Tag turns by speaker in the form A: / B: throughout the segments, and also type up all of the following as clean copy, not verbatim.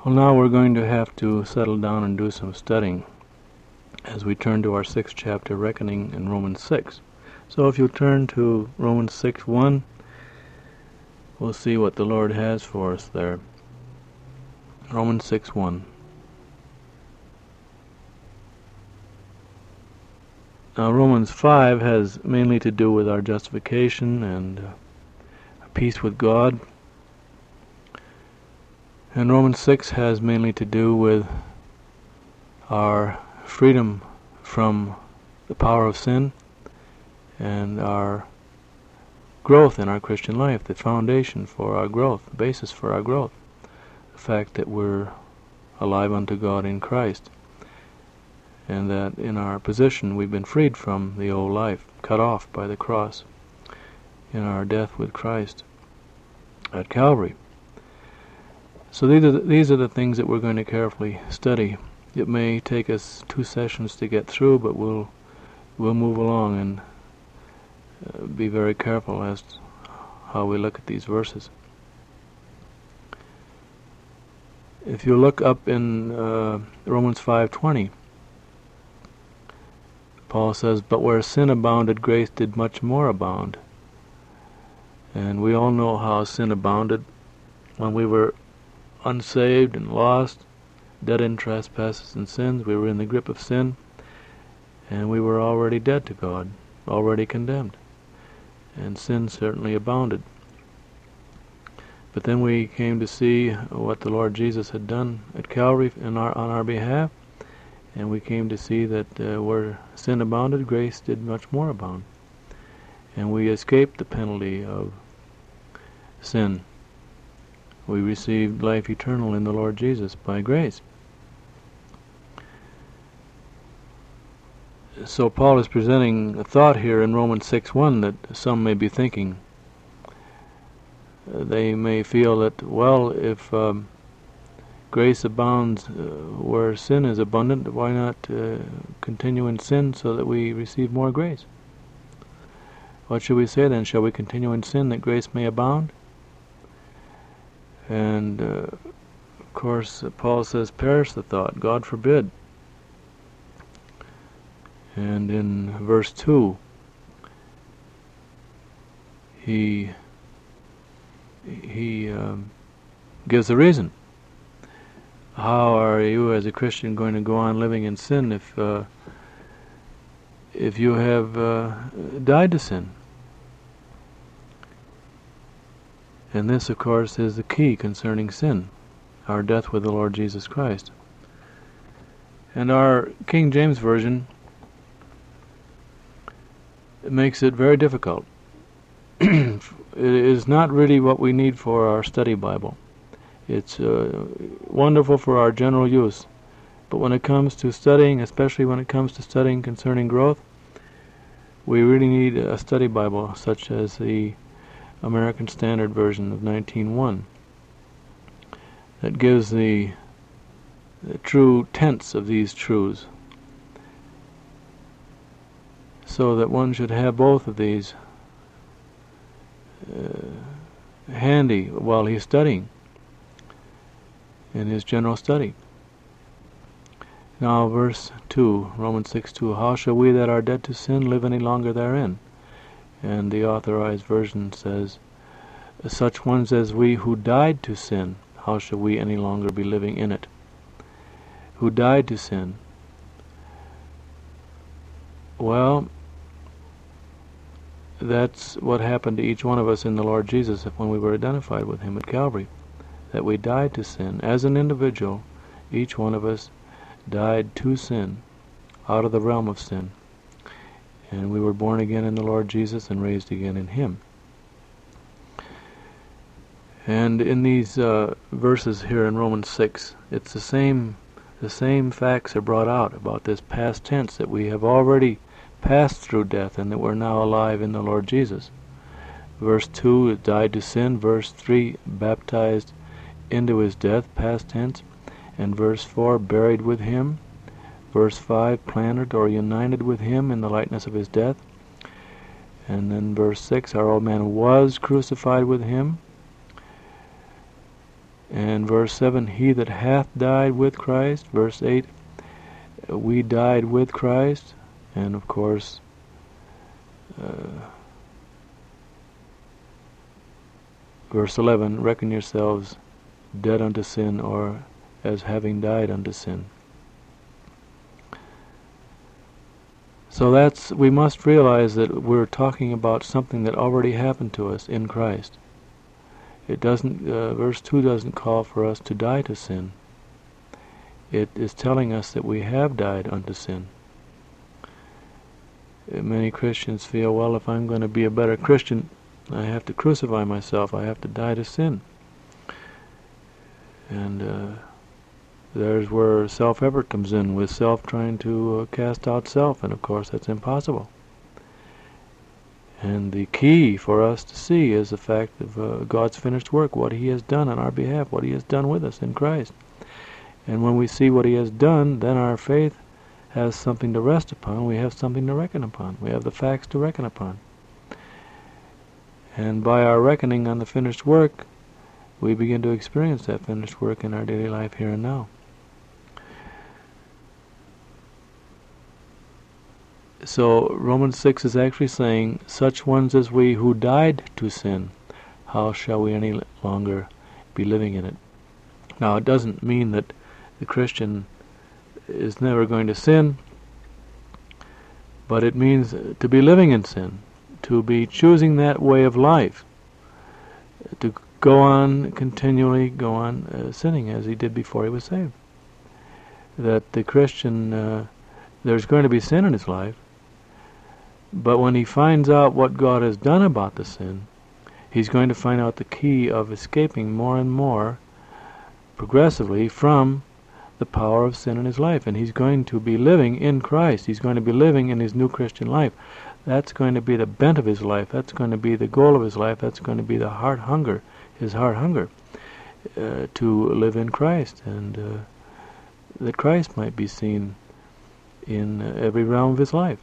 A: Well, now we're going to have to settle down and do some studying as we turn to our 6th chapter, Reckoning, in Romans 6. So if you'll turn to Romans 6:1, we'll see what the Lord has for us there. Romans 6:1. Now Romans 5 has mainly to do with our justification and peace with God. And Romans 6 has mainly to do with our freedom from the power of sin and our growth in our Christian life, the foundation for our growth, the basis for our growth, the fact that we're alive unto God in Christ, and that in our position we've been freed from the old life, cut off by the cross in our death with Christ at Calvary. So these are the things that we're going to carefully study. It may take us 2 sessions to get through, but we'll move along and be very careful as to how we look at these verses. If you look up in Romans 5:20, Paul says, "But where sin abounded, grace did much more abound." And we all know how sin abounded when we were unsaved and lost, dead in trespasses and sins. We were in the grip of sin, and we were already dead to God, already condemned, and sin certainly abounded. But then we came to see what the Lord Jesus had done at Calvary on our behalf, and we came to see that where sin abounded, grace did much more abound, and we escaped the penalty of sin. We received life eternal in the Lord Jesus by grace. So Paul is presenting a thought here in Romans 6:1 that some may be thinking. They may feel that, well, if grace abounds where sin is abundant, why not continue in sin so that we receive more grace? What should we say then? Shall we continue in sin that grace may abound? And of course Paul says, perish the thought, God forbid. And in verse 2 he gives a reason. How are you as a Christian going to go on living in sin if you have died to sin? And this, of course, is the key concerning sin, our death with the Lord Jesus Christ. And our King James Version makes it very difficult. It is not really what we need for our study Bible. It's wonderful for our general use, but when it comes to studying, especially when it comes to studying concerning growth, we really need a study Bible such as the American Standard Version of 19:1 that gives the true tense of these truths, so that one should have both of these handy while he's studying in his general study. Now verse 2, Romans 6:2, how shall we that are dead to sin live any longer therein? And the Authorized Version says, such ones as we who died to sin, how shall we any longer be living in it? Who died to sin? Well, that's what happened to each one of us in the Lord Jesus when we were identified with Him at Calvary, that we died to sin. As an individual, each one of us died to sin, out of the realm of sin. And we were born again in the Lord Jesus and raised again in Him. And in these verses here in Romans 6, it's the same facts are brought out about this past tense, that we have already passed through death and that we're now alive in the Lord Jesus. Verse 2, died to sin. Verse 3, baptized into His death, past tense. And verse 4, buried with Him. Verse 5, planted or united with Him in the likeness of His death. And then verse 6, our old man was crucified with Him. And verse 7, he that hath died with Christ. Verse 8, we died with Christ. And of course, verse 11, reckon yourselves dead unto sin, or as having died unto sin. So we must realize that we're talking about something that already happened to us in Christ. It doesn't, verse 2 doesn't call for us to die to sin. It is telling us that we have died unto sin. Many Christians feel, well, if I'm going to be a better Christian, I have to crucify myself. I have to die to sin. And there's where self-effort comes in, with self trying to cast out self, and of course that's impossible. And the key for us to see is the fact of God's finished work, what He has done on our behalf, what He has done with us in Christ. And when we see what He has done, then our faith has something to rest upon. We have something to reckon upon. We have the facts to reckon upon. And by our reckoning on the finished work, we begin to experience that finished work in our daily life here and now. So Romans 6 is actually saying, such ones as we who died to sin, how shall we any longer be living in it? Now it doesn't mean that the Christian is never going to sin, but it means to be living in sin, to be choosing that way of life, to continually go on sinning as he did before he was saved. That the Christian, there's going to be sin in his life, but when he finds out what God has done about the sin, he's going to find out the key of escaping more and more progressively from the power of sin in his life. And he's going to be living in Christ. He's going to be living in his new Christian life. That's going to be the bent of his life. That's going to be the goal of his life. That's going to be the heart hunger, his heart hunger, to live in Christ, and that Christ might be seen in every realm of his life.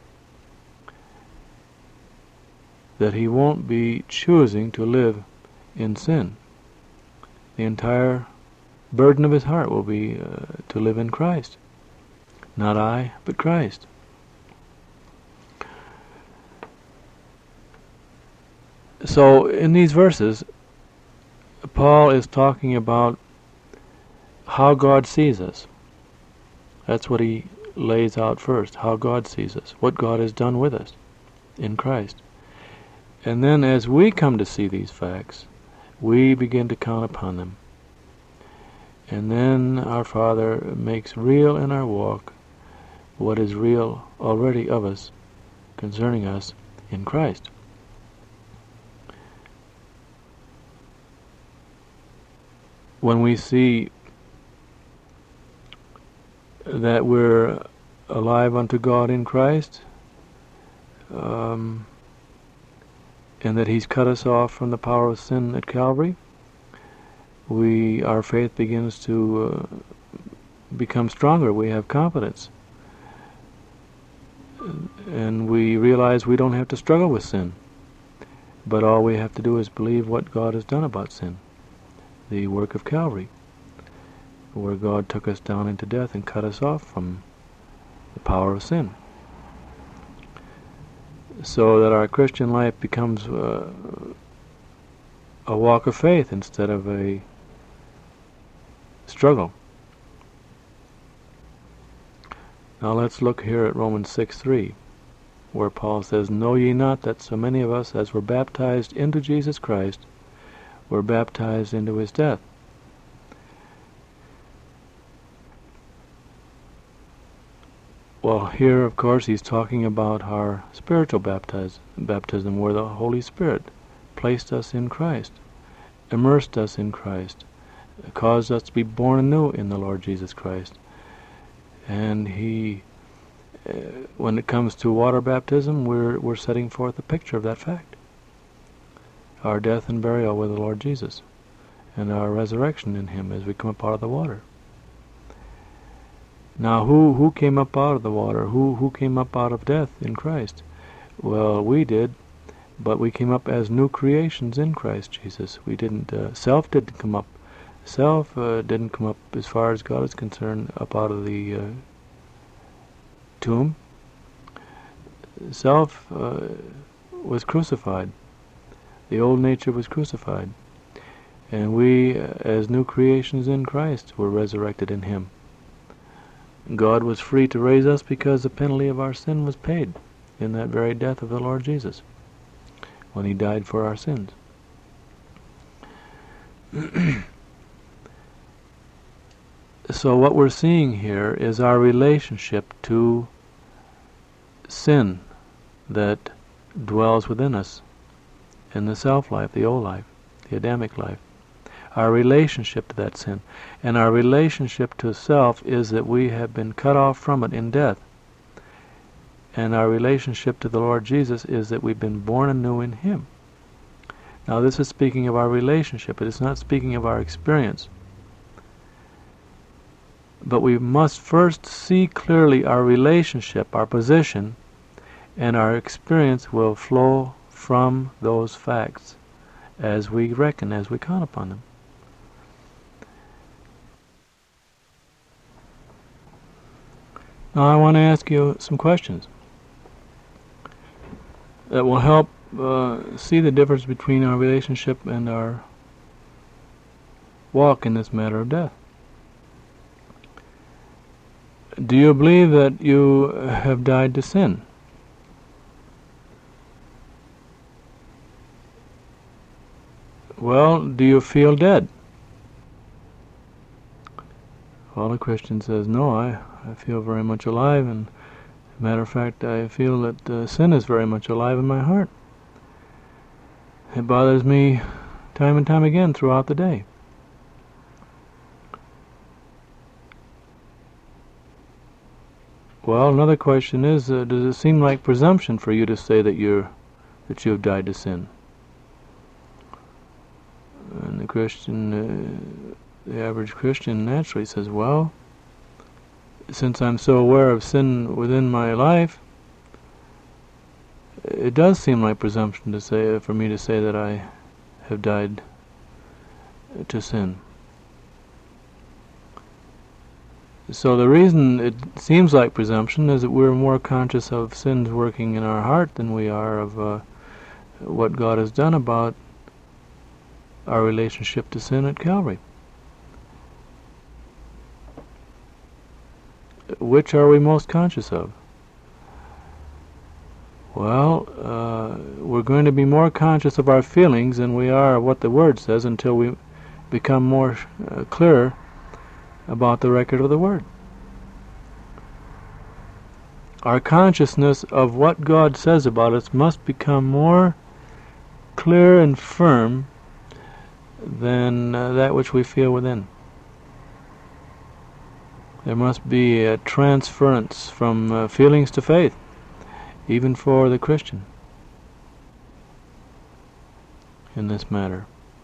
A: That he won't be choosing to live in sin. The entire burden of his heart will be to live in Christ. Not I, but Christ. So in these verses, Paul is talking about how God sees us. That's what he lays out first, how God sees us, what God has done with us in Christ. And then as we come to see these facts, we begin to count upon them. And then our Father makes real in our walk what is real already of us, concerning us in Christ. When we see that we're alive unto God in Christ, and that He's cut us off from the power of sin at Calvary, our faith begins to become stronger. We have confidence. And we realize we don't have to struggle with sin. But all we have to do is believe what God has done about sin. The work of Calvary, where God took us down into death and cut us off from the power of sin. So that our Christian life becomes a walk of faith instead of a struggle. Now let's look here at Romans 6:3, where Paul says, know ye not that so many of us as were baptized into Jesus Christ were baptized into his death? Well, here, of course, he's talking about our spiritual baptism, where the Holy Spirit placed us in Christ, immersed us in Christ, caused us to be born anew in the Lord Jesus Christ. And He, when it comes to water baptism, we're setting forth a picture of that fact. Our death and burial with the Lord Jesus, and our resurrection in Him as we come up out of the water. Now, who came up out of the water? Who came up out of death in Christ? Well, we did, but we came up as new creations in Christ Jesus. We didn't. Self didn't come up. Self didn't come up, as far as God is concerned, up out of the tomb. Self was crucified. The old nature was crucified. And we, as new creations in Christ, were resurrected in Him. God was free to raise us because the penalty of our sin was paid in that very death of the Lord Jesus, when He died for our sins. So what we're seeing here is our relationship to sin that dwells within us in the self-life, the old life, the Adamic life. Our relationship to that sin. And our relationship to self is that we have been cut off from it in death. And our relationship to the Lord Jesus is that we've been born anew in Him. Now this is speaking of our relationship. It is not speaking of our experience. But we must first see clearly our relationship, our position, and our experience will flow from those facts as we reckon, as we count upon them. Now I want to ask you some questions that will help see the difference between our relationship and our walk in this matter of death. Do you believe that you have died to sin? Well, do you feel dead? Well, the Christian says, no, I feel very much alive, and as a matter of fact, I feel that sin is very much alive in my heart. It bothers me time and time again throughout the day. Well, another question is, does it seem like presumption for you to say that you have died to sin? And the Christian, the average Christian naturally says, well, since I'm so aware of sin within my life, it does seem like presumption to say, for me to say that I have died to sin. So the reason it seems like presumption is that we're more conscious of sins working in our heart than we are of what God has done about our relationship to sin at Calvary. Which are we most conscious of? Well, we're going to be more conscious of our feelings than we are of what the Word says until we become more clear about the record of the Word. Our consciousness of what God says about us must become more clear and firm than that which we feel within. There must be a transference from feelings to faith, even for the Christian, in this matter.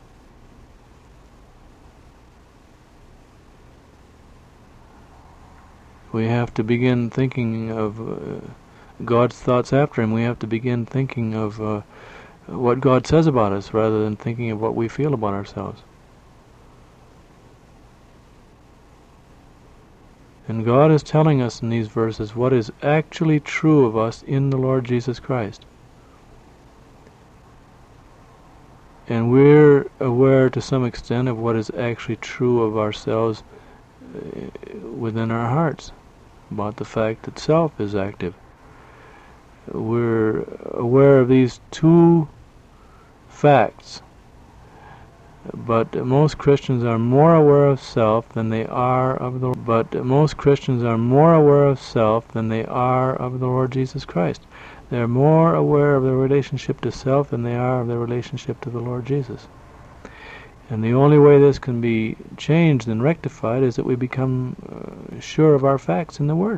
A: We have to begin thinking of God's thoughts after Him. We have to begin thinking of what God says about us rather than thinking of what we feel about ourselves. And God is telling us in these verses what is actually true of us in the Lord Jesus Christ. And we're aware to some extent of what is actually true of ourselves within our hearts, about the fact that self is active. We're aware of these two facts, but most Christians are more aware of self than they are of the Lord Jesus Christ. They're more aware of their relationship to self than they are of their relationship to the Lord Jesus. And the only way this can be changed and rectified is that we become sure of our facts in the Word.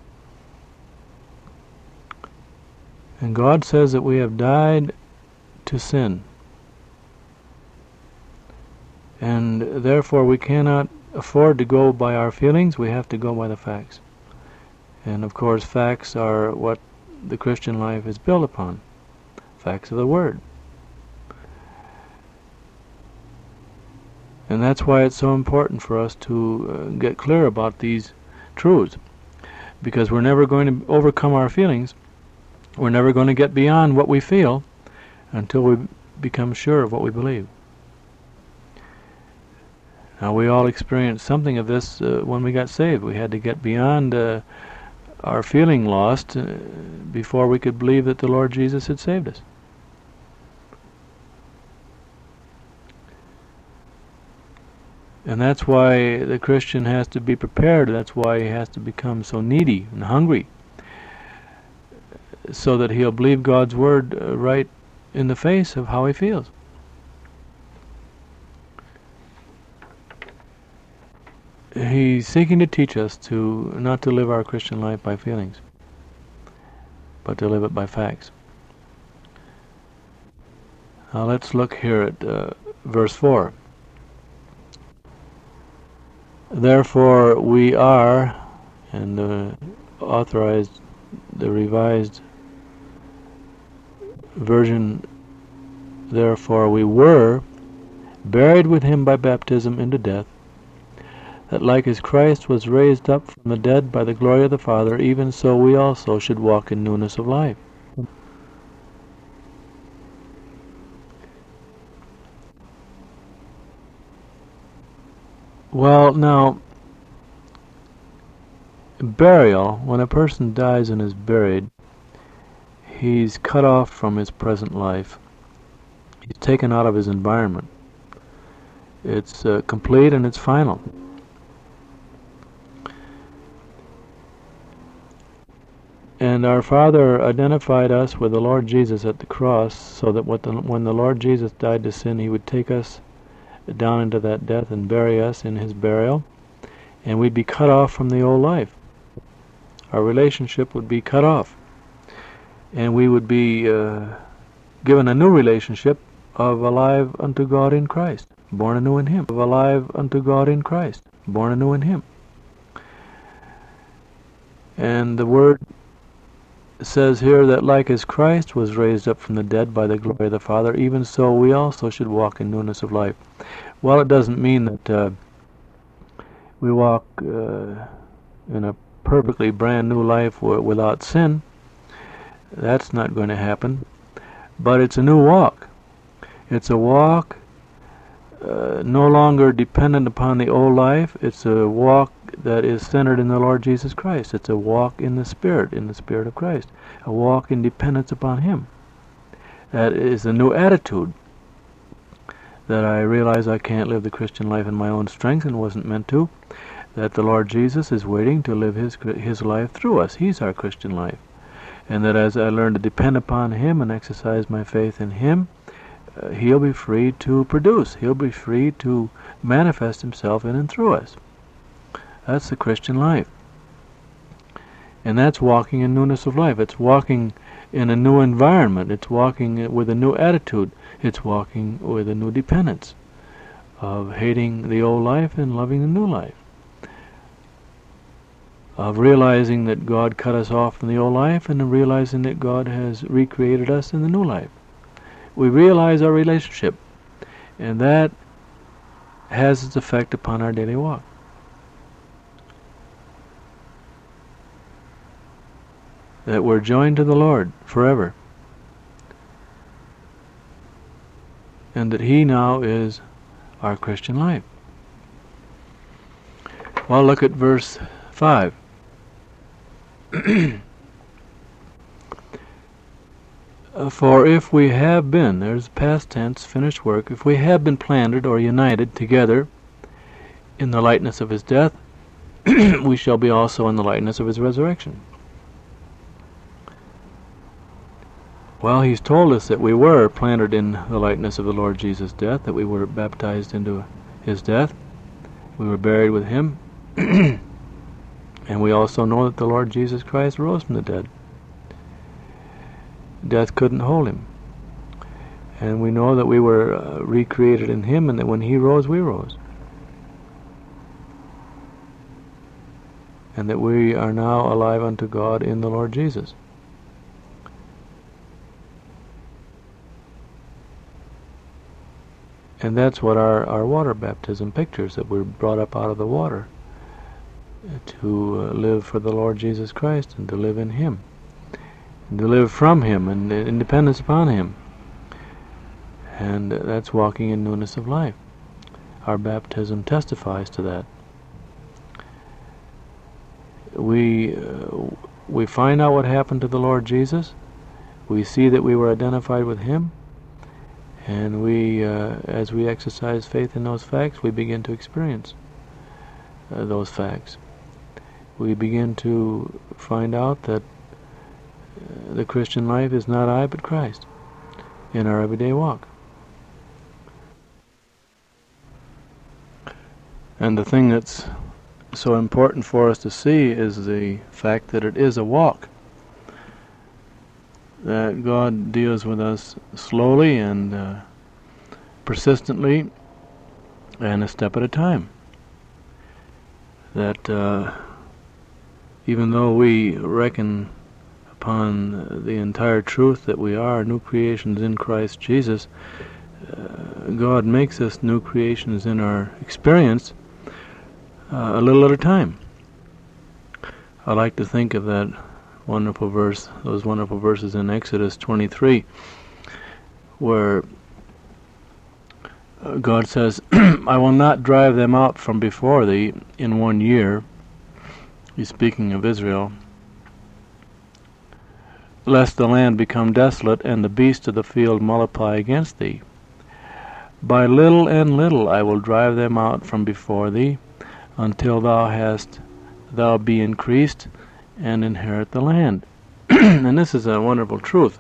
A: And God says that we have died to sin. And therefore we cannot afford to go by our feelings, we have to go by the facts. And of course facts are what the Christian life is built upon. Facts of the Word. And that's why it's so important for us to get clear about these truths, because we're never going to overcome our feelings. We're never going to get beyond what we feel until we become sure of what we believe. Now, we all experienced something of this when we got saved. We had to get beyond our feeling lost before we could believe that the Lord Jesus had saved us. And that's why the Christian has to be prepared. That's why he has to become so needy and hungry, so that he'll believe God's word right in the face of how he feels. He's seeking to teach us to not to live our Christian life by feelings, but to live it by facts. Now let's look here at verse 4. Therefore we are, and the revised version, therefore we were buried with him by baptism into death, that like as Christ was raised up from the dead by the glory of the Father, even so we also should walk in newness of life. Well, now, burial, when a person dies and is buried, he's cut off from his present life. He's taken out of his environment. It's complete and it's final. And our Father identified us with the Lord Jesus at the cross, so that when the Lord Jesus died to sin, he would take us down into that death and bury us in his burial, and we'd be cut off from the old life. Our relationship would be cut off, and we would be given a new relationship of alive unto God in Christ, born anew in him. Of alive unto God in Christ, born anew in him. And the word says here that like as Christ was raised up from the dead by the glory of the Father, even so we also should walk in newness of life. Well, it doesn't mean that we walk in a perfectly brand new life without sin. That's not going to happen. But it's a new walk. It's a walk no longer dependent upon the old life. It's a walk that is centered in the Lord Jesus Christ. It's a walk in the Spirit of Christ. A walk in dependence upon him. That is a new attitude. That I realize I can't live the Christian life in my own strength and wasn't meant to. That the Lord Jesus is waiting to live his life through us. He's our Christian life. And that as I learn to depend upon him and exercise my faith in him, he'll be free to produce. He'll be free to manifest himself in and through us. That's the Christian life. And that's walking in newness of life. It's walking in a new environment. It's walking with a new attitude. It's walking with a new dependence of hating the old life and loving the new life. Of realizing that God cut us off from the old life and of realizing that God has recreated us in the new life. We realize our relationship, and that has its effect upon our daily walk. That we're joined to the Lord forever, and that he now is our Christian life. Well, look at verse 5. For if we have been, there's past tense, finished work, if we have been planted or united together in the likeness of his death, we shall be also in the likeness of his resurrection. Well, he's told us that we were planted in the likeness of the Lord Jesus' death, that we were baptized into his death, we were buried with him, and we also know that the Lord Jesus Christ rose from the dead. Death couldn't hold him. And we know that we were recreated in him, and that when he rose, we rose. And that we are now alive unto God in the Lord Jesus. And that's what our water baptism pictures, that we're brought up out of the water to live for the Lord Jesus Christ and to live in Him, and to live from Him and in dependence upon Him. And that's walking in newness of life. Our baptism testifies to that. We find out what happened to the Lord Jesus. We see that we were identified with Him, and we, as we exercise faith in those facts, we begin to experience those facts. We begin to find out that the Christian life is not I but Christ in our everyday walk. And the thing that's so important for us to see is the fact that it is a walk. That God deals with us slowly and persistently and a step at a time. That even though we reckon upon the entire truth that we are new creations in Christ Jesus, God makes us new creations in our experience a little at a time. I like to think of that wonderful verse, those wonderful verses in Exodus 23, where God says, I will not drive them out from before thee in 1 year. He's speaking of Israel. Lest the land become desolate, and the beasts of the field multiply against thee. By little and little I will drive them out from before thee, until thou be increased and inherit the land. And this is a wonderful truth,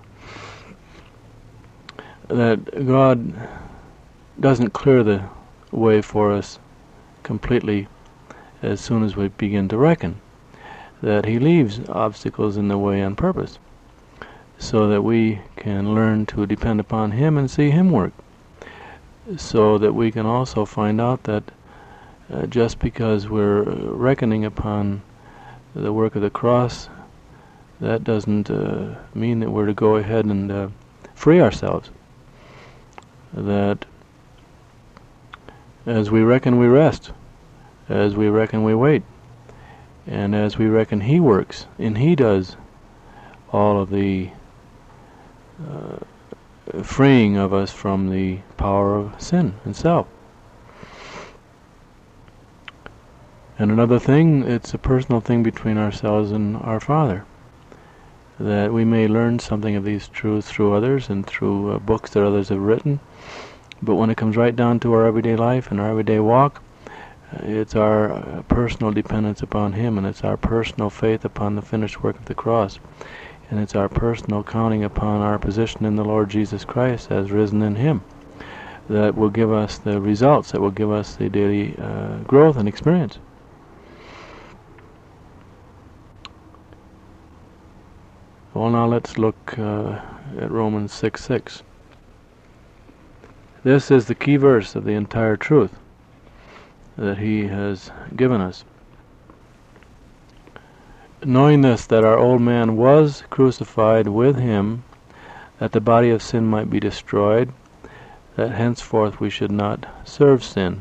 A: that God doesn't clear the way for us completely as soon as we begin to reckon, that He leaves obstacles in the way on purpose, so that we can learn to depend upon Him and see Him work, so that we can also find out that just because we're reckoning upon the work of the cross, that doesn't mean that we're to go ahead and free ourselves. That as we reckon, we rest. As we reckon, we wait. And as we reckon, He works, and He does all of the freeing of us from the power of sin and self. And another thing, it's a personal thing between ourselves and our Father, that we may learn something of these truths through others and through books that others have written, but when it comes right down to our everyday life and our everyday walk, it's our personal dependence upon Him, and it's our personal faith upon the finished work of the cross, and it's our personal counting upon our position in the Lord Jesus Christ as risen in Him, that will give us the results, that will give us the daily growth and experience. Well, now let's look at Romans 6:6. This is the key verse of the entire truth that He has given us. Knowing this, that our old man was crucified with Him, that the body of sin might be destroyed, that henceforth we should not serve sin.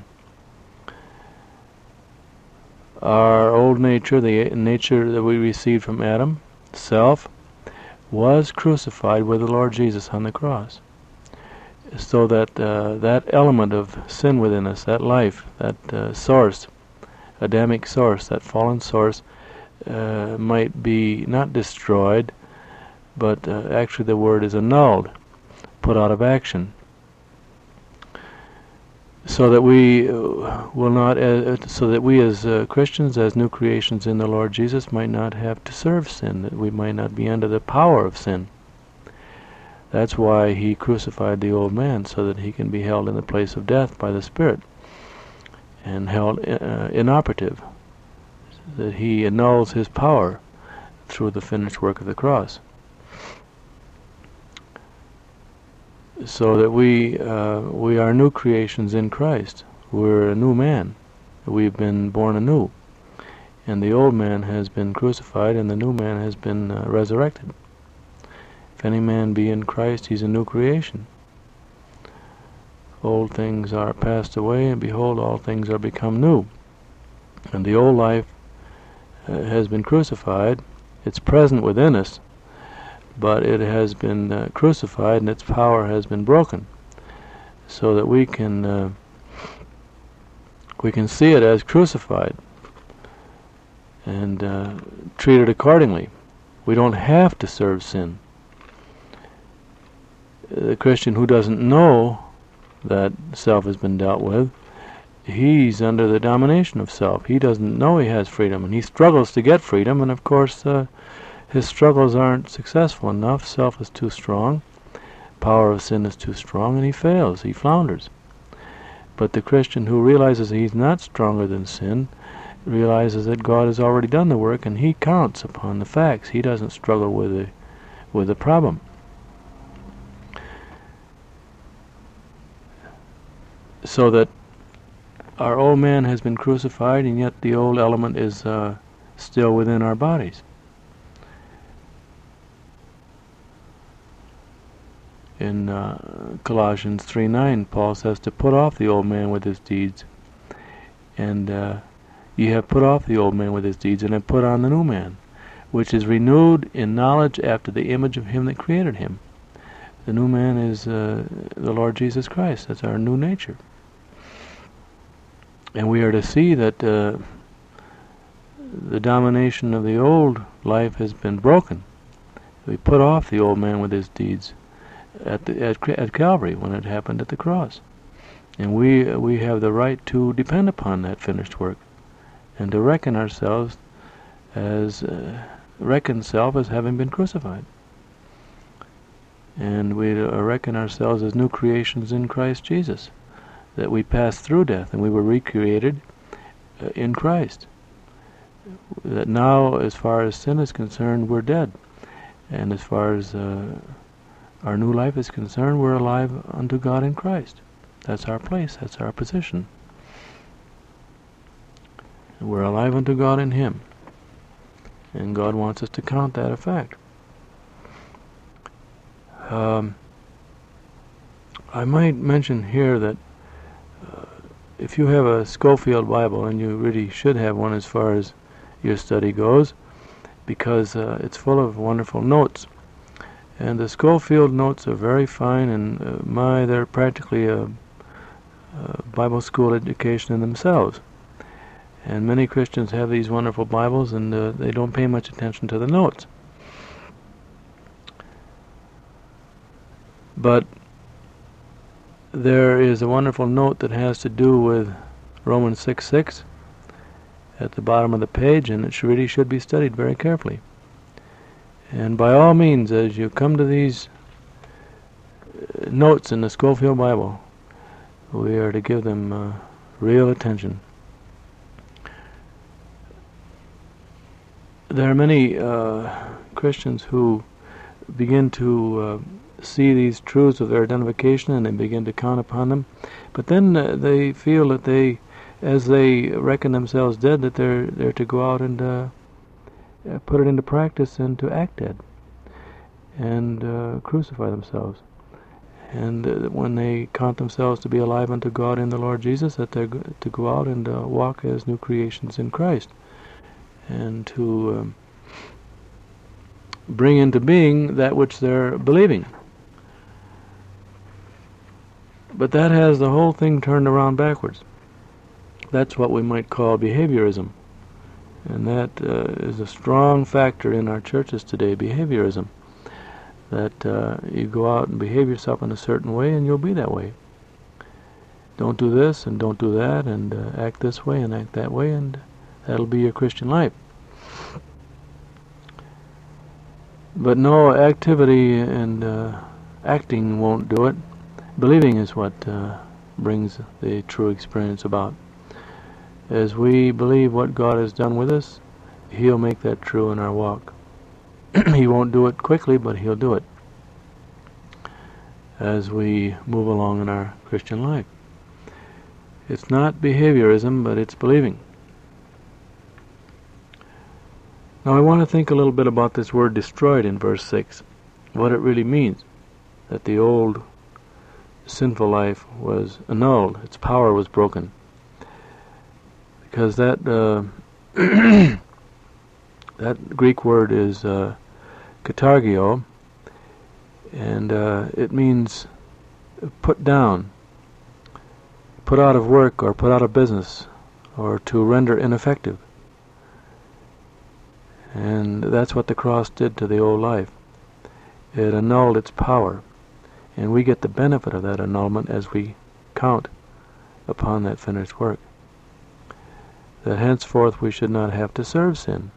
A: Our old nature, the nature that we received from Adam, self, was crucified with the Lord Jesus on the cross, so that that element of sin within us, that life, that source, Adamic source, that fallen source, might be not destroyed, but actually the word is annulled, put out of action, so that we will not, so that we as Christians, as new creations in the Lord Jesus, might not have to serve sin, that we might not be under the power of sin. That's why He crucified the old man, so that he can be held in the place of death by the Spirit, and held inoperative, that He annuls his power through the finished work of the cross, so that we are new creations in Christ. We're a new man. We've been born anew, and the old man has been crucified, and the new man has been resurrected. If any man be in Christ, he's a new creation. old things are passed away, and behold, all things are become new. And the old life has been crucified. It's present within us, but it has been crucified, and its power has been broken, so that we can see it as crucified and treat it accordingly. We don't have to serve sin. The Christian who doesn't know that self has been dealt with, he's under the domination of self. He doesn't know he has freedom, and he struggles to get freedom, and of course his struggles aren't successful enough. Self is too strong, power of sin is too strong, and he fails, he flounders. But the Christian who realizes he's not stronger than sin, realizes that God has already done the work, and he counts upon the facts. He doesn't struggle with the problem. So that our old man has been crucified, and yet the old element is still within our bodies. In Colossians 3:9, Paul says to put off the old man with his deeds. And ye have put off the old man with his deeds, and have put on the new man, which is renewed in knowledge after the image of him that created him. The new man is the Lord Jesus Christ. That's our new nature. And we are to see that the domination of the old life has been broken. We put off the old man with his deeds at Calvary, when it happened at the cross. And we have the right to depend upon that finished work, and to reckon ourselves as self as having been crucified. And we reckon ourselves as new creations in Christ Jesus, that we passed through death and we were recreated in Christ. That now, as far as sin is concerned, we're dead, and as far as our new life is concerned, we're alive unto God in Christ. That's our place, that's our position. And we're alive unto God in Him. And God wants us to count that a fact. I might mention here that if you have a Scofield Bible, and you really should have one as far as your study goes, because it's full of wonderful notes. And the Scofield notes are very fine, and they're practically a Bible school education in themselves. And many Christians have these wonderful Bibles, and they don't pay much attention to the notes. But there is a wonderful note that has to do with Romans 6:6 at the bottom of the page, and it really should be studied very carefully. And by all means, as you come to these notes in the Scofield Bible, we are to give them real attention. There are many Christians who begin to see these truths of their identification, and they begin to count upon them, but then they feel that as they reckon themselves dead, that they're to go out and put it into practice and to act dead and crucify themselves. And when they count themselves to be alive unto God in the Lord Jesus, that they're to go out and walk as new creations in Christ, and to bring into being that which they're believing. But that has the whole thing turned around backwards. That's what we might call behaviorism. And that is a strong factor in our churches today, behaviorism. That you go out and behave yourself in a certain way, and you'll be that way. Don't do this and don't do that, and act this way and act that way, and that'll be your Christian life. But no, activity and acting won't do it. Believing is what brings the true experience about. As we believe what God has done with us, He'll make that true in our walk. He won't do it quickly, but He'll do it as we move along in our Christian life. It's not behaviorism, but it's believing. Now I want to think a little bit about this word destroyed in verse 6, what it really means, that the old sinful life was annulled. Its power was broken. Because that that Greek word is katargio, and it means put down, put out of work, or put out of business, or to render ineffective. And that's what the cross did to the old life. It annulled its power, and we get the benefit of that annulment as we count upon that finished work. That henceforth we should not have to serve sin.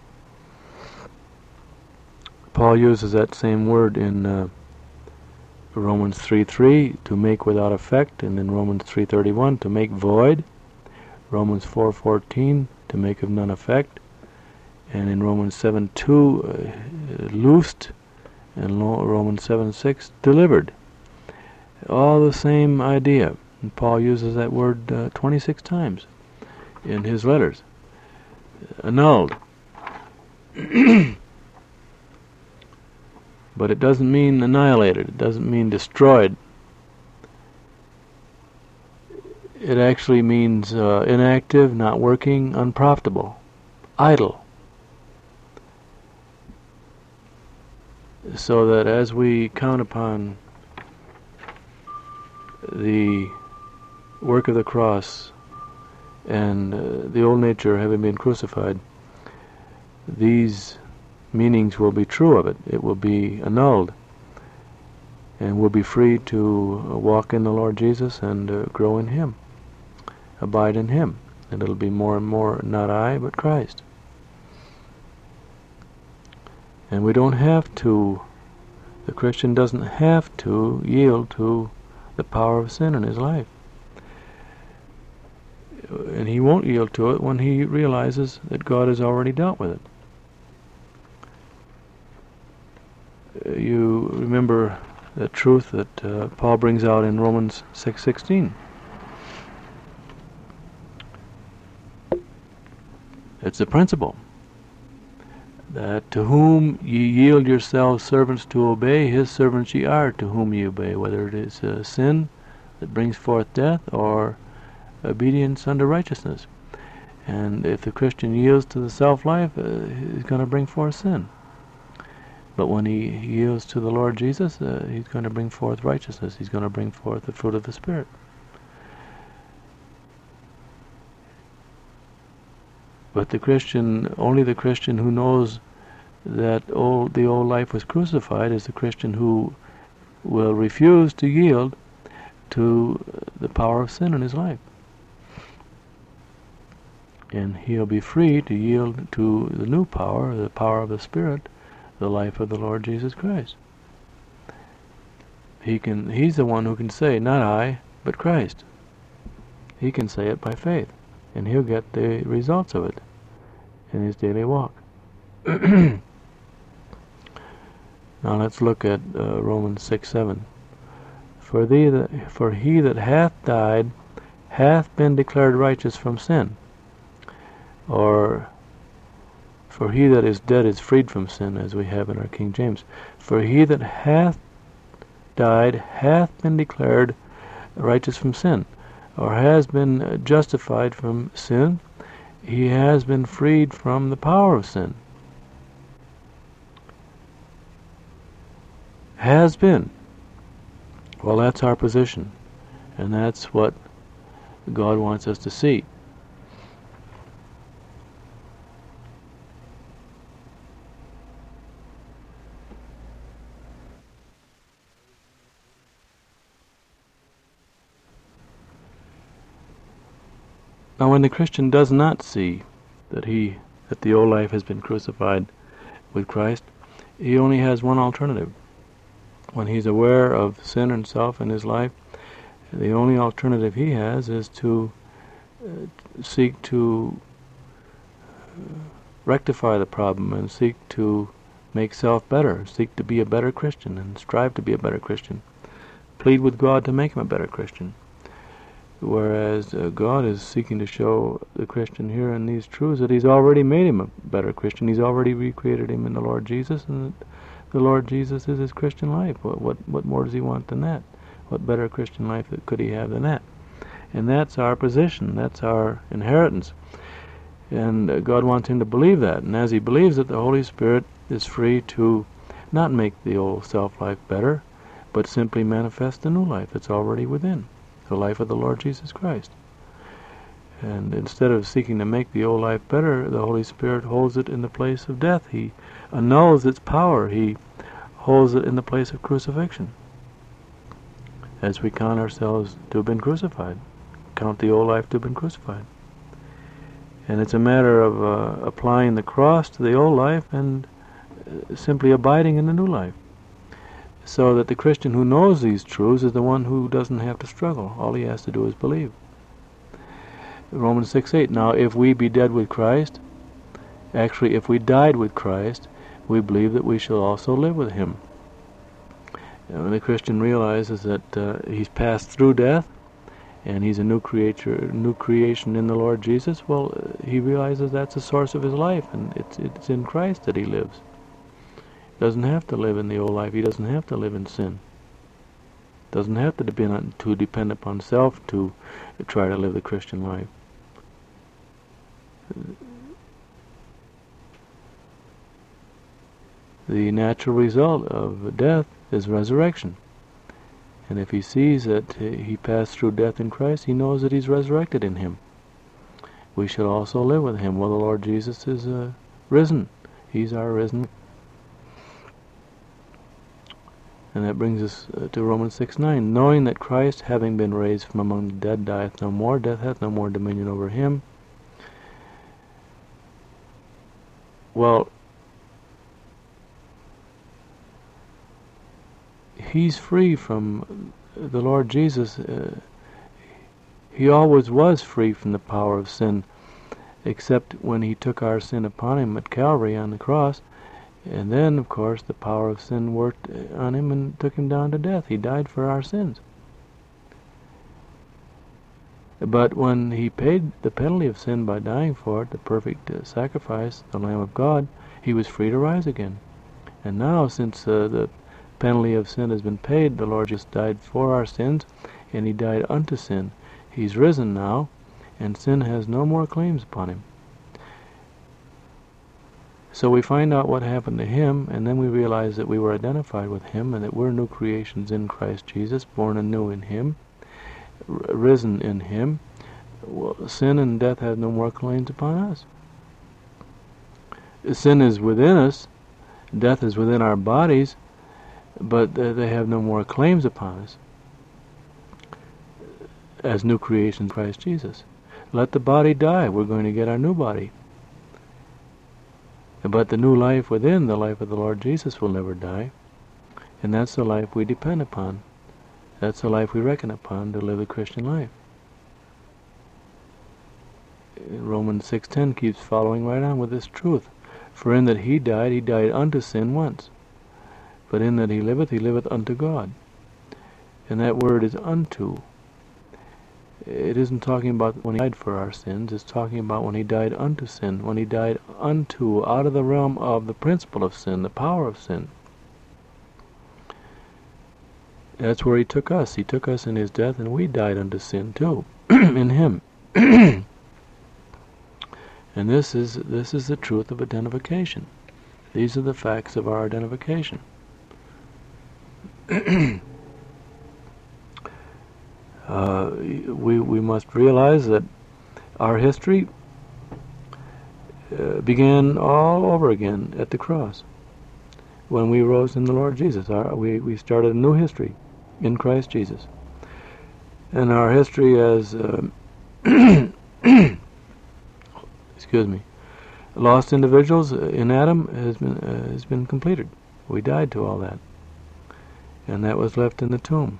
A: Paul uses that same word in Romans 3:3, to make without effect, and in Romans 3:31, to make void, Romans 4:14, to make of none effect, and in Romans 7:2, loosed, and Romans 7:6, delivered. All the same idea. And Paul uses that word 26 times in his letters. Annulled. But it doesn't mean annihilated. It doesn't mean destroyed. It actually means inactive, not working, unprofitable, idle. So that as we count upon the work of the cross and the old nature having been crucified, these meanings will be true of it. It will be annulled, and we'll be free to walk in the Lord Jesus and grow in Him, abide in Him, and it'll be more and more not I, but Christ. And we don't have to, the Christian doesn't have to yield to the power of sin in his life. And he won't yield to it when he realizes that God has already dealt with it. You remember the truth that Paul brings out in Romans 6:16. It's a principle that to whom ye yield yourselves servants to obey, his servants ye are to whom ye obey, whether it is sin that brings forth death or obedience unto righteousness. And if the Christian yields to the self-life, he's going to bring forth sin. But when he yields to the Lord Jesus, he's going to bring forth righteousness. He's going to bring forth the fruit of the Spirit. But the Christian, only the Christian who knows that the old life was crucified, is the Christian who will refuse to yield to the power of sin in his life. And he'll be free to yield to the new power, the power of the Spirit, the life of the Lord Jesus Christ. He's the one who can say, not I, but Christ. He can say it by faith, and he'll get the results of it in his daily walk. Now let's look at Romans 6:7. For he that hath died hath been declared righteous from sin. Or, for he that is dead is freed from sin, as we have in our King James. For he that hath died hath been declared righteous from sin, or has been justified from sin. He has been freed from the power of sin. Has been. Well, that's our position, and that's what God wants us to see. Now, when the Christian does not see that the old life has been crucified with Christ, he only has one alternative. When he's aware of sin and self in his life, the only alternative he has is to seek to rectify the problem and seek to make self better, seek to be a better Christian and strive to be a better Christian. Plead with God to make him a better Christian. Whereas God is seeking to show the Christian here in these truths that He's already made him a better Christian. He's already recreated him in the Lord Jesus, and that the Lord Jesus is his Christian life. What more does He want than that? What better Christian life could he have than that? And that's our position. That's our inheritance. And God wants him to believe that. And as he believes it, the Holy Spirit is free to not make the old self-life better, but simply manifest the new life that's already within, the life of the Lord Jesus Christ. And instead of seeking to make the old life better, the Holy Spirit holds it in the place of death. He annuls its power. He holds it in the place of crucifixion. As we count ourselves to have been crucified, count the old life to have been crucified. And it's a matter of applying the cross to the old life and simply abiding in the new life. So that the Christian who knows these truths is the one who doesn't have to struggle. All he has to do is believe. Romans 6:8, now if we be dead with Christ, actually if we died with Christ, we believe that we shall also live with him. And when the Christian realizes that he's passed through death, and he's a new creation in the Lord Jesus, well, he realizes that's the source of his life, and it's in Christ that he lives. He doesn't have to live in the old life. He doesn't have to live in sin. Doesn't have to depend upon self to try to live the Christian life. The natural result of death is resurrection. And if he sees that he passed through death in Christ, he knows that he's resurrected in him. We shall also live with him. Well, the Lord Jesus is risen. He's our risen. And that brings us to Romans 6:9. Knowing that Christ, having been raised from among the dead, dieth no more, death hath no more dominion over him. Well, he's free from the Lord Jesus. He always was free from the power of sin, except when he took our sin upon him at Calvary on the cross. And then, of course, the power of sin worked on him and took him down to death. He died for our sins. But when he paid the penalty of sin by dying for it, the perfect sacrifice, the Lamb of God, he was free to rise again. And now, since the penalty of sin has been paid, the Lord just died for our sins, and he died unto sin. He's risen now, and sin has no more claims upon him. So we find out what happened to him, and then we realize that we were identified with him, and that we're new creations in Christ Jesus, born anew in him, risen in him. Well, sin and death have no more claims upon us. Sin is within us, death is within our bodies, but they have no more claims upon us as new creations in Christ Jesus. Let the body die. We're going to get our new body. But the new life within, the life of the Lord Jesus, will never die. And that's the life we depend upon. That's the life we reckon upon to live the Christian life. Romans 6:10 keeps following right on with this truth. For in that he died unto sin once. But in that he liveth unto God. And that word is unto. It isn't talking about when he died for our sins. It's talking about when he died unto sin. When he died unto, out of the realm of the principle of sin, the power of sin. That's where he took us. He took us in his death, and we died unto sin too, in him. And this is the truth of identification. These are the facts of our identification. We must realize that our history began all over again at the cross when we rose in the Lord Jesus. We started a new history in Christ Jesus, and our history as excuse me, lost individuals in Adam has been completed. We died to all that, and that was left in the tomb.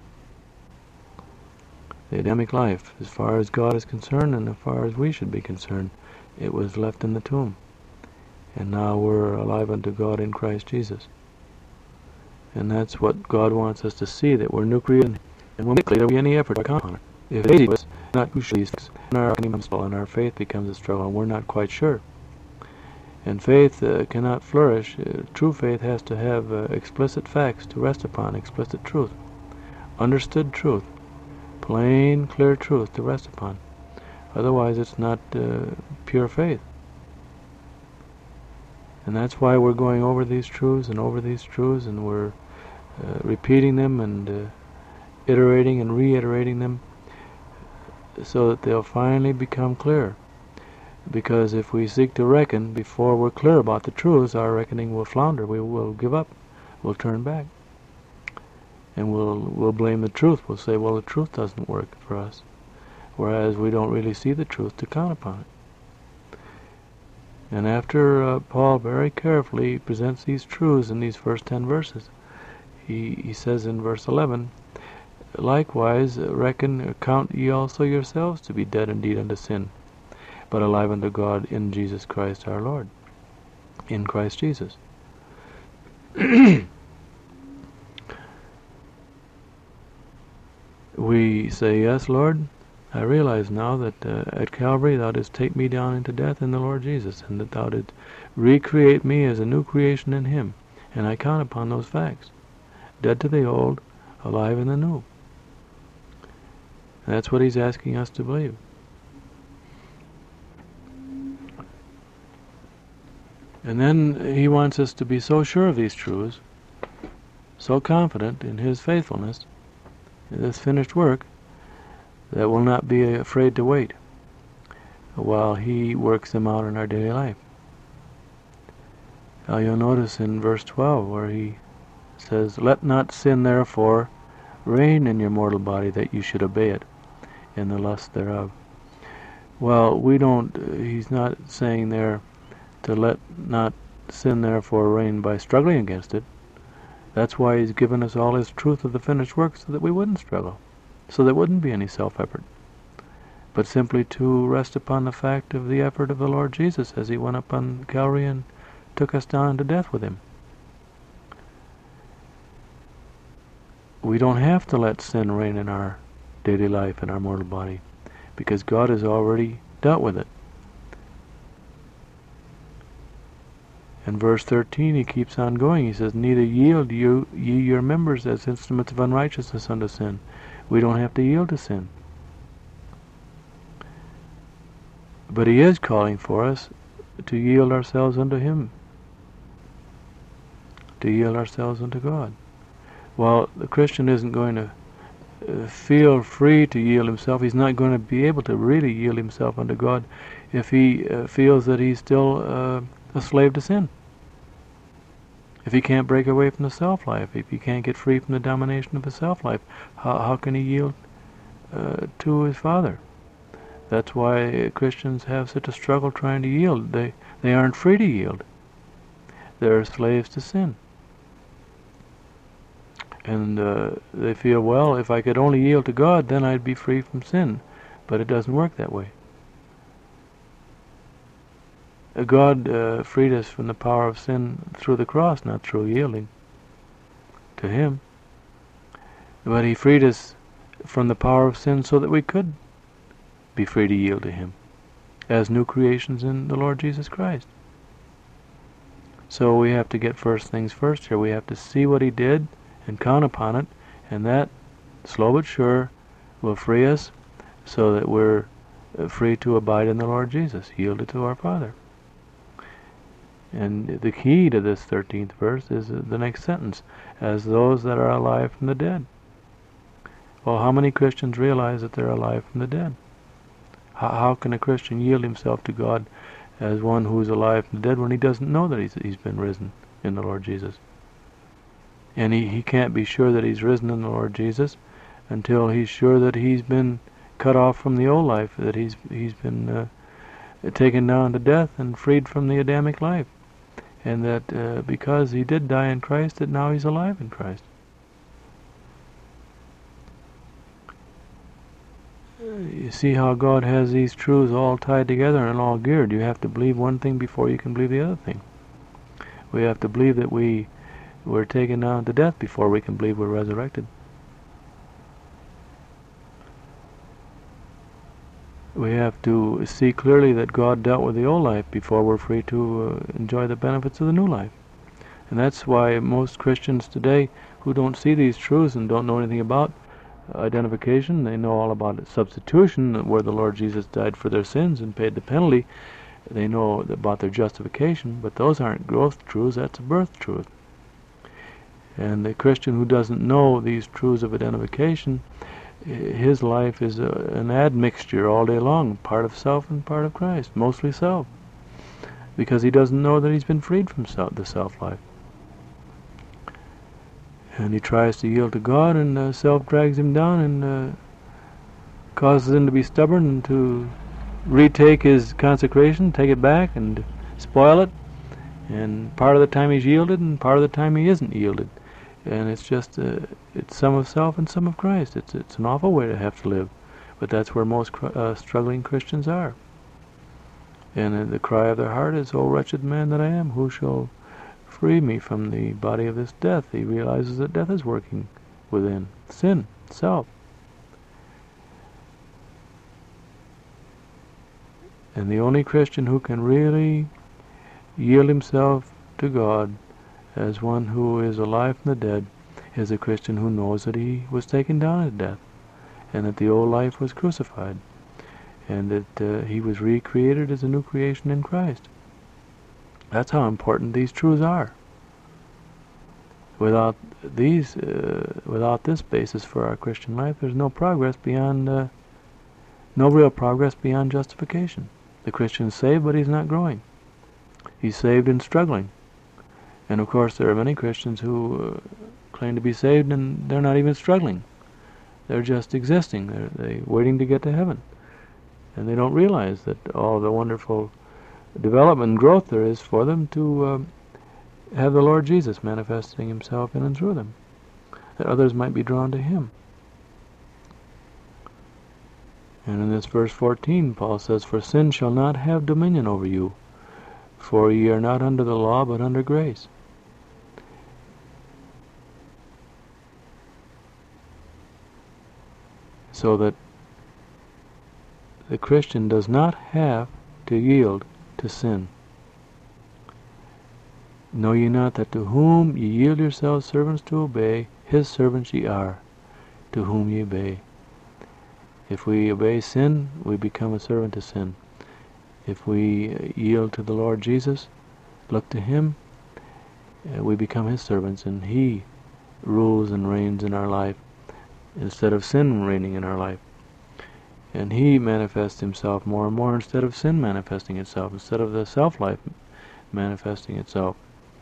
A: The Adamic life, as far as God is concerned and as far as we should be concerned, it was left in the tomb. And now we're alive unto God in Christ Jesus. And that's what God wants us to see, that we're new created. And when there will be any effort to count on it. If it is not usually, and our faith becomes a struggle, and we're not quite sure. And faith cannot flourish. True faith has to have explicit facts to rest upon, explicit truth. understood truth, plain, clear truth to rest upon. Otherwise, it's not pure faith. And that's why we're going over these truths, and we're repeating them and iterating and reiterating them so that they'll finally become clear. Because if we seek to reckon before we're clear about the truths, our reckoning will flounder. We will give up. We'll turn back. And we'll blame the truth. We'll say, well, the truth doesn't work for us. Whereas we don't really see the truth to count upon it. And after Paul very carefully presents these truths in these first 10 verses, he says in verse 11, likewise reckon, count ye also yourselves to be dead indeed unto sin, but alive unto God in Jesus Christ our Lord. In Christ Jesus. We say, yes, Lord, I realize now that at Calvary thou didst take me down into death in the Lord Jesus, and that thou didst recreate me as a new creation in him. And I count upon those facts. Dead to the old, alive in the new. And that's what he's asking us to believe. And then he wants us to be so sure of these truths, so confident in his faithfulness, in this finished work, that we'll not be afraid to wait while he works them out in our daily life. Now you'll notice in verse 12 where he says, let not sin therefore reign in your mortal body, that you should obey it in the lust thereof. Well, he's not saying there to let not sin therefore reign by struggling against it. That's why he's given us all his truth of the finished work, so that we wouldn't struggle, so there wouldn't be any self-effort, but simply to rest upon the fact of the effort of the Lord Jesus as he went up on Calvary and took us down to death with him. We don't have to let sin reign in our daily life, in our mortal body, because God has already dealt with it. In verse 13 he keeps on going. He says, neither yield ye your members as instruments of unrighteousness unto sin. We don't have to yield to sin. But he is calling for us to yield ourselves unto him, to yield ourselves unto God. Well, the Christian isn't going to feel free to yield himself. He's not going to be able to really yield himself unto God if he feels that he's still a slave to sin. If he can't break away from the self-life, if he can't get free from the domination of the self-life, how can he yield to his Father? That's why Christians have such a struggle trying to yield. They aren't free to yield. They're slaves to sin. And they feel, well, if I could only yield to God, then I'd be free from sin. But it doesn't work that way. God freed us from the power of sin through the cross, not through yielding to him. But he freed us from the power of sin so that we could be free to yield to him as new creations in the Lord Jesus Christ. So we have to get first things first here. We have to see what he did and count upon it, and that, slow but sure, will free us so that we're free to abide in the Lord Jesus, yielded to our Father. And the key to this 13th verse is the next sentence, as those that are alive from the dead. Well, how many Christians realize that they're alive from the dead? How can a Christian yield himself to God as one who's alive from the dead when he doesn't know that he's been risen in the Lord Jesus? And he can't be sure that he's risen in the Lord Jesus until he's sure that he's been cut off from the old life, that he's been taken down to death and freed from the Adamic life. And that because he did die in Christ, that now he's alive in Christ. You see how God has these truths all tied together and all geared. You have to believe one thing before you can believe the other thing. We have to believe that we were taken down to death before we can believe we're resurrected. We have to see clearly that God dealt with the old life before we're free to enjoy the benefits of the new life. And that's why most Christians today who don't see these truths and don't know anything about identification. They know all about substitution, where the Lord Jesus died for their sins and paid the penalty. They know about their justification, but those aren't growth truths, that's a birth truth. And the Christian who doesn't know these truths of identification, his life is an admixture all day long, part of self and part of Christ, mostly self, because he doesn't know that he's been freed from the self-life. And he tries to yield to God, and self drags him down and causes him to be stubborn and to retake his consecration, take it back and spoil it. And part of the time he's yielded, and part of the time he isn't yielded. And it's just, it's some of self and some of Christ. It's an awful way to have to live. But that's where most struggling Christians are. And the cry of their heart is, "O wretched man that I am, who shall free me from the body of this death?" He realizes that death is working within. Sin, self. And the only Christian who can really yield himself to God as one who is alive from the dead is a Christian who knows that he was taken down at death, and that the old life was crucified, and that he was recreated as a new creation in Christ. That's how important these truths are. Without these, without this basis for our Christian life, there's no progress beyond, no real progress beyond justification. The Christian is saved, but he's not growing. He's saved and struggling. And of course, there are many Christians who claim to be saved, and they're not even struggling. They're just existing. They're waiting to get to heaven, and they don't realize that all the wonderful development and growth there is for them to have the Lord Jesus manifesting himself in and through them, that others might be drawn to him. And in this verse 14, Paul says, "For sin shall not have dominion over you, for ye are not under the law, but under grace." So that the Christian does not have to yield to sin. "Know ye not that to whom ye yield yourselves servants to obey, his servants ye are, to whom ye obey." If we obey sin, we become a servant to sin. If we yield to the Lord Jesus, look to him, we become his servants, and he rules and reigns in our life instead of sin reigning in our life. And he manifests himself more and more instead of sin manifesting itself, instead of the self-life manifesting itself.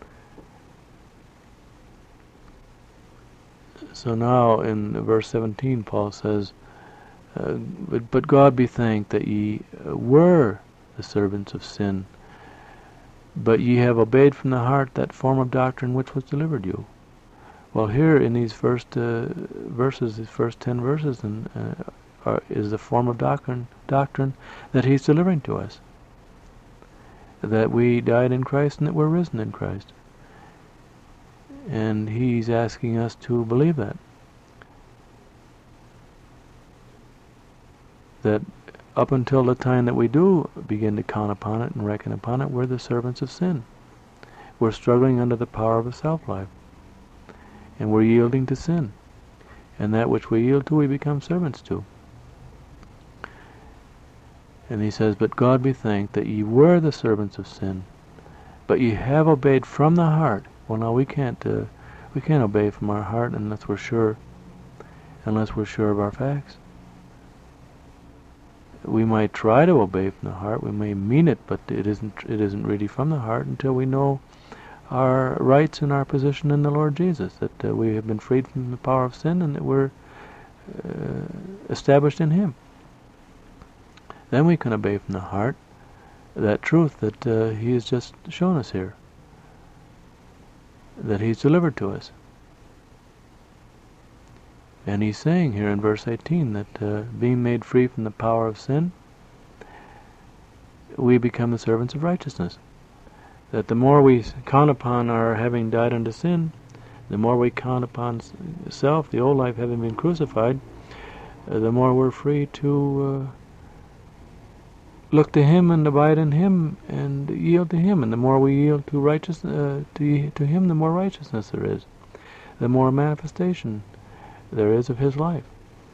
A: So now in verse 17, Paul says, but God be thanked that ye were the servants of sin, but ye have obeyed from the heart that form of doctrine which was delivered you. Well, here in these first verses, these first 10 verses, is the form of doctrine that he's delivering to us. That we died in Christ and that we're risen in Christ. And he's asking us to believe that. That up until the time that we do begin to count upon it and reckon upon it, we're the servants of sin. We're struggling under the power of the self-life. And we're yielding to sin. And that which we yield to, we become servants to. And he says, but God be thanked that ye were the servants of sin, but ye have obeyed from the heart. Well, now we can't obey from our heart unless we're sure of our facts. We might try to obey from the heart. We may mean it, but it isn't really from the heart until we know our rights and our position in the Lord Jesus, that we have been freed from the power of sin and that we're established in him. Then we can obey from the heart that truth that he has just shown us here, that he's delivered to us. And he's saying here in verse 18 that being made free from the power of sin, we become the servants of righteousness. That the more we count upon our having died unto sin, the more we count upon self, the old life having been crucified, the more we're free to look to him and abide in him and yield to him. And the more we yield to righteousness, to him, the more righteousness there is, the more manifestation there is of his life.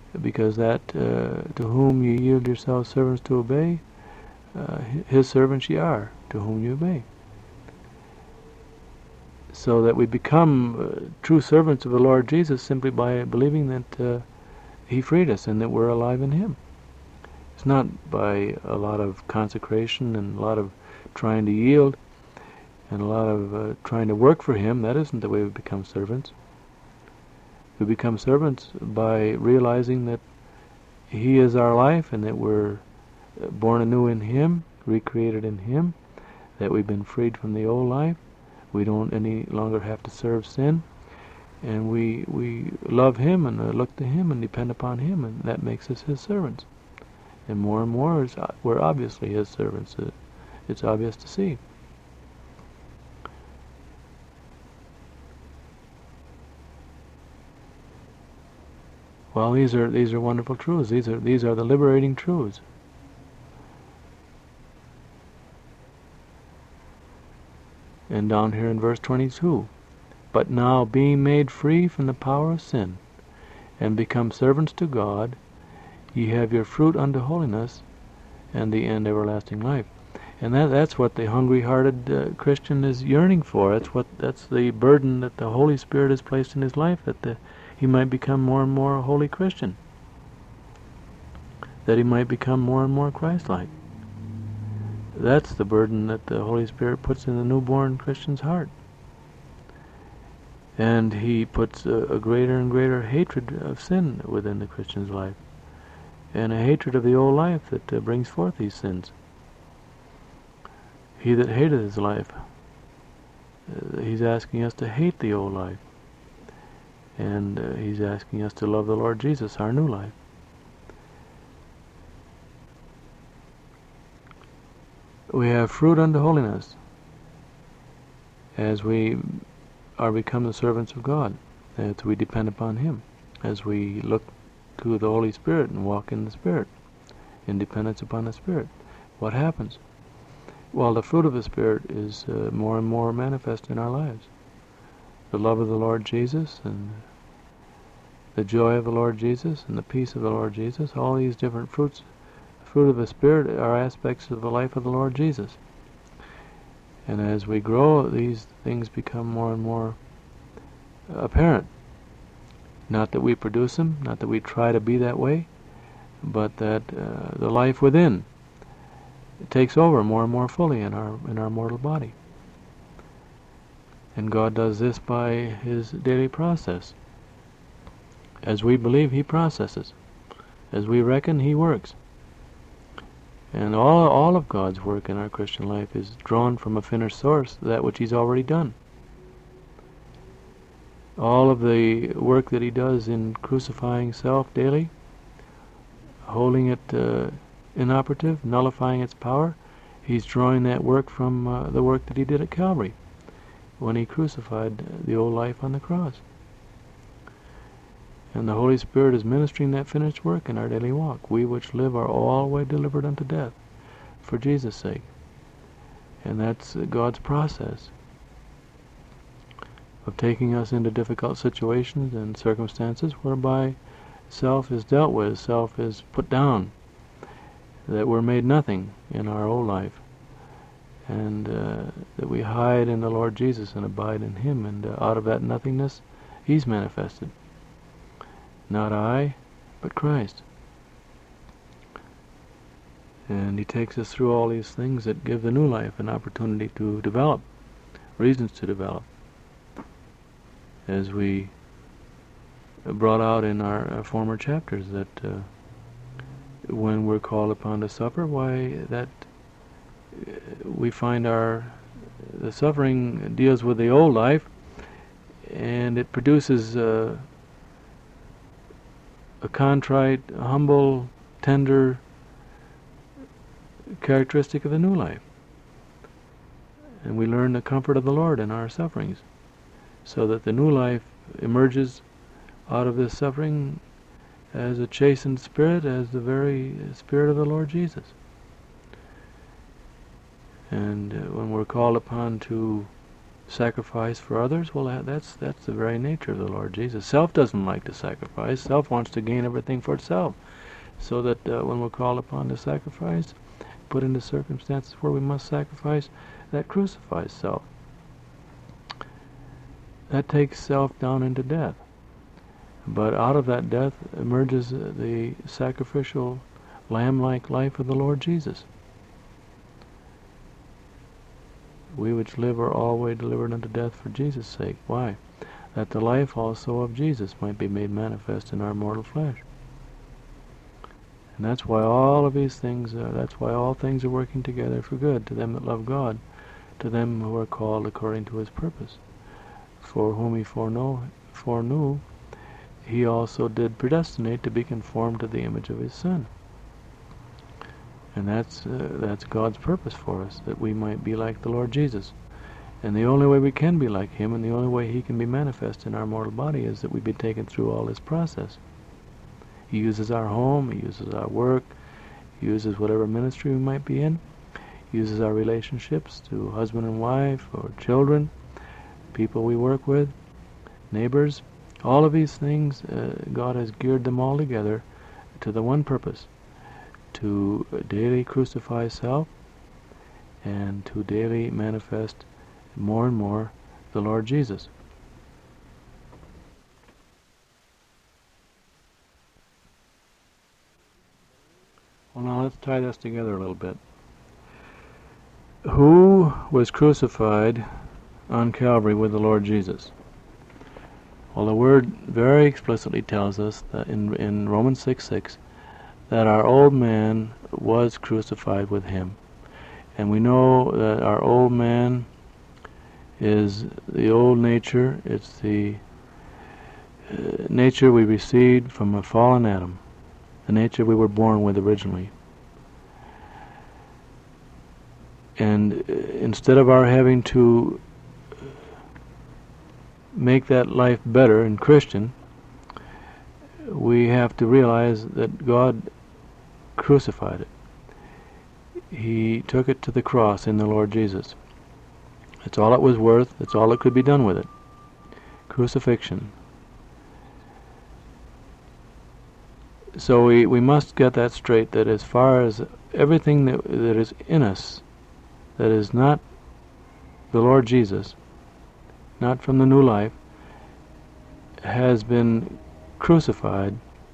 A: because that to whom you yield yourselves servants to obey, his servants ye are, to whom you obey. So that we become true servants of the Lord Jesus simply by believing that he freed us and that we're alive in him. It's not by a lot of consecration and a lot of trying to yield and a lot of trying to work for him. That isn't the way we become servants. We become servants by realizing that he is our life and that we're born anew in him, recreated in him, that we've been freed from the old life. We don't any longer have to serve sin, and we love him and look to him and depend upon him, and that makes us his servants. And more we're obviously his servants. It's obvious to see. Well, these are wonderful truths. These are the liberating truths. And down here in verse 22, but now being made free from the power of sin, and become servants to God, ye have your fruit unto holiness, and the end everlasting life. And that's what the hungry-hearted Christian is yearning for. That's the burden that the Holy Spirit has placed in his life, that he might become more and more a holy Christian, that he might become more and more Christ-like. That's the burden that the Holy Spirit puts in the newborn Christian's heart. And he puts a greater and greater hatred of sin within the Christian's life, and a hatred of the old life that brings forth these sins. He that hateth his life, he's asking us to hate the old life. And he's asking us to love the Lord Jesus, our new life. We have fruit unto holiness as we are become the servants of God, as we depend upon him, as we look to the Holy Spirit and walk in the Spirit, in dependence upon the Spirit. What happens? Well, the fruit of the Spirit is more and more manifest in our lives. The love of the Lord Jesus and the joy of the Lord Jesus and the peace of the Lord Jesus, all these different fruits, fruit of the Spirit, are aspects of the life of the Lord Jesus. And as we grow, these things become more and more apparent. Not that we produce them, not that we try to be that way, but that the life within takes over more and more fully in our mortal body. And God does this by his daily process. As we believe, he processes. As we reckon, he works. And all of God's work in our Christian life is drawn from a finished source, that which he's already done. All of the work that he does in crucifying self daily, holding it inoperative, nullifying its power, he's drawing that work from the work that he did at Calvary, when he crucified the old life on the cross. And the Holy Spirit is ministering that finished work in our daily walk. We which live are always delivered unto death for Jesus' sake. And that's God's process of taking us into difficult situations and circumstances whereby self is dealt with, self is put down, that we're made nothing in our old life, and that we hide in the Lord Jesus and abide in him, and out of that nothingness he's manifested. Not I, but Christ. And he takes us through all these things that give the new life an opportunity to develop, reasons to develop. As we brought out in our former chapters, that when we're called upon to suffer, why that we find the suffering deals with the old life, and it produces a contrite, humble, tender characteristic of the new life. And we learn the comfort of the Lord in our sufferings, so that the new life emerges out of this suffering as a chastened spirit, as the very Spirit of the Lord Jesus. And when we're called upon to sacrifice for others? Well, that's the very nature of the Lord Jesus. Self doesn't like to sacrifice. Self wants to gain everything for itself. So that when we're called upon to sacrifice, put into circumstances where we must sacrifice, that crucifies self. That takes self down into death. But out of that death emerges the sacrificial, lamb-like life of the Lord Jesus. We which live are always delivered unto death for Jesus' sake. Why? That the life also of Jesus might be made manifest in our mortal flesh. And that's why all of these things, that's why all things are working together for good to them that love God, to them who are called according to His purpose. For whom He foreknew, He also did predestinate to be conformed to the image of His Son. And that's God's purpose for us, that we might be like the Lord Jesus. And the only way we can be like Him, and the only way He can be manifest in our mortal body, is that we be taken through all this process. He uses our home, He uses our work, He uses whatever ministry we might be in, He uses our relationships to husband and wife, or children, people we work with, neighbors. All of these things, God has geared them all together to the one purpose, to daily crucify self and to daily manifest more and more the Lord Jesus. Well, now let's tie this together a little bit. Who was crucified on Calvary with the Lord Jesus? Well, the Word very explicitly tells us that in Romans 6:6 that our old man was crucified with Him. And we know that our old man is the old nature. It's the nature we received from a fallen Adam, the nature we were born with originally. And instead of our having to make that life better in Christian, we have to realize that God crucified it. He took it to the cross in the Lord Jesus. That's all it was worth. That's all that could be done with it. Crucifixion. So we must get that straight, that as far as everything that is in us that is not the Lord Jesus, not from the new life, has been crucified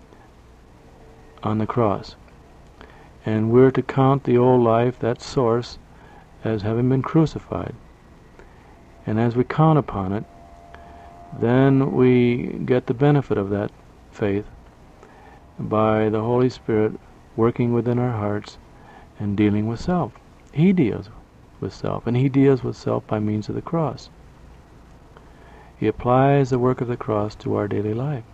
A: on the cross. And we're to count the old life, that source, as having been crucified. And as we count upon it, then we get the benefit of that faith by the Holy Spirit working within our hearts and dealing with self. He deals with self, and He deals with self by means of the cross. He applies the work of the cross to our daily life.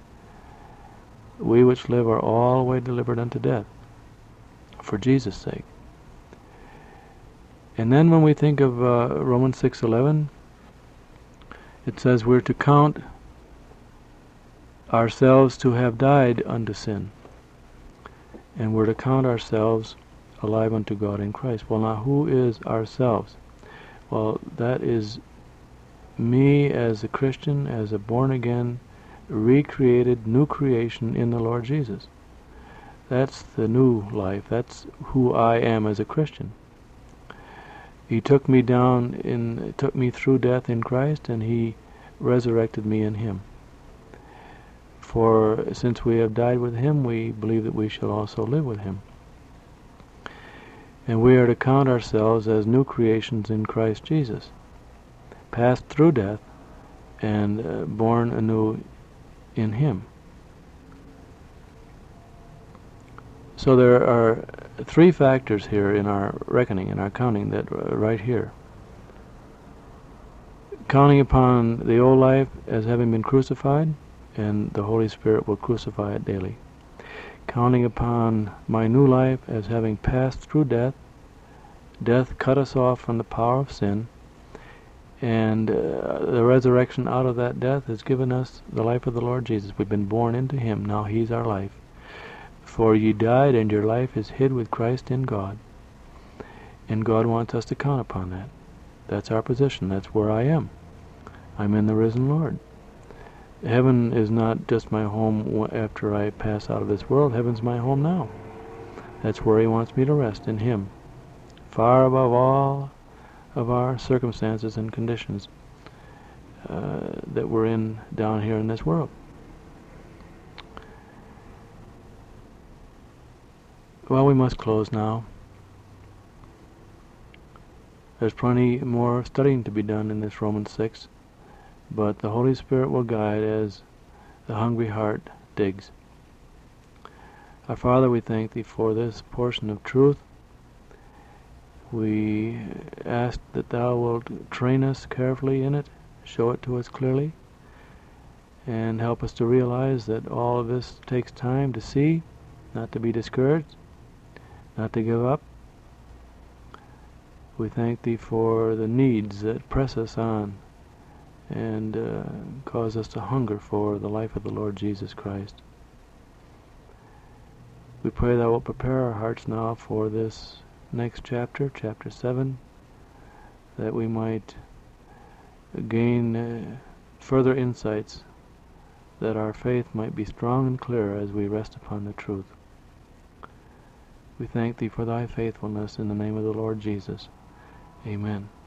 A: We which live are always delivered unto death for Jesus' sake. And then when we think of Romans 6:11, it says we're to count ourselves to have died unto sin, and we're to count ourselves alive unto God in Christ. Well, now, who is ourselves? Well, that is me as a Christian, as a born-again, recreated, new creation in the Lord Jesus. That's the new life. That's who I am as a Christian. He took me took me through death in Christ, and He resurrected me in Him. For since we have died with Him, we believe that we shall also live with Him. And we are to count ourselves as new creations in Christ Jesus, passed through death and born anew in Him. So there are three factors here in our reckoning, in our counting, that right here. Counting upon the old life as having been crucified, and the Holy Spirit will crucify it daily. Counting upon my new life as having passed through death. Death cut us off from the power of sin, and the resurrection out of that death has given us the life of the Lord Jesus. We've been born into Him. Now He's our life. For ye died, and your life is hid with Christ in God. And God wants us to count upon that. That's our position. That's where I am. I'm in the risen Lord. Heaven is not just my home after I pass out of this world. Heaven's my home now. That's where He wants me to rest, in Him, far above all of our circumstances and conditions that we're in down here in this world. Well, we must close now. There's plenty more studying to be done in this Romans 6, but the Holy Spirit will guide as the hungry heart digs. Our Father, we thank Thee for this portion of truth. We ask that Thou wilt train us carefully in it, show it to us clearly, and help us to realize that all of this takes time to see, not to be discouraged, not to give up. We thank Thee for the needs that press us on and cause us to hunger for the life of the Lord Jesus Christ. We pray Thou wilt prepare our hearts now for this next chapter, chapter 7, that we might gain further insights, that our faith might be strong and clear as we rest upon the truth. We thank Thee for Thy faithfulness in the name of the Lord Jesus. Amen.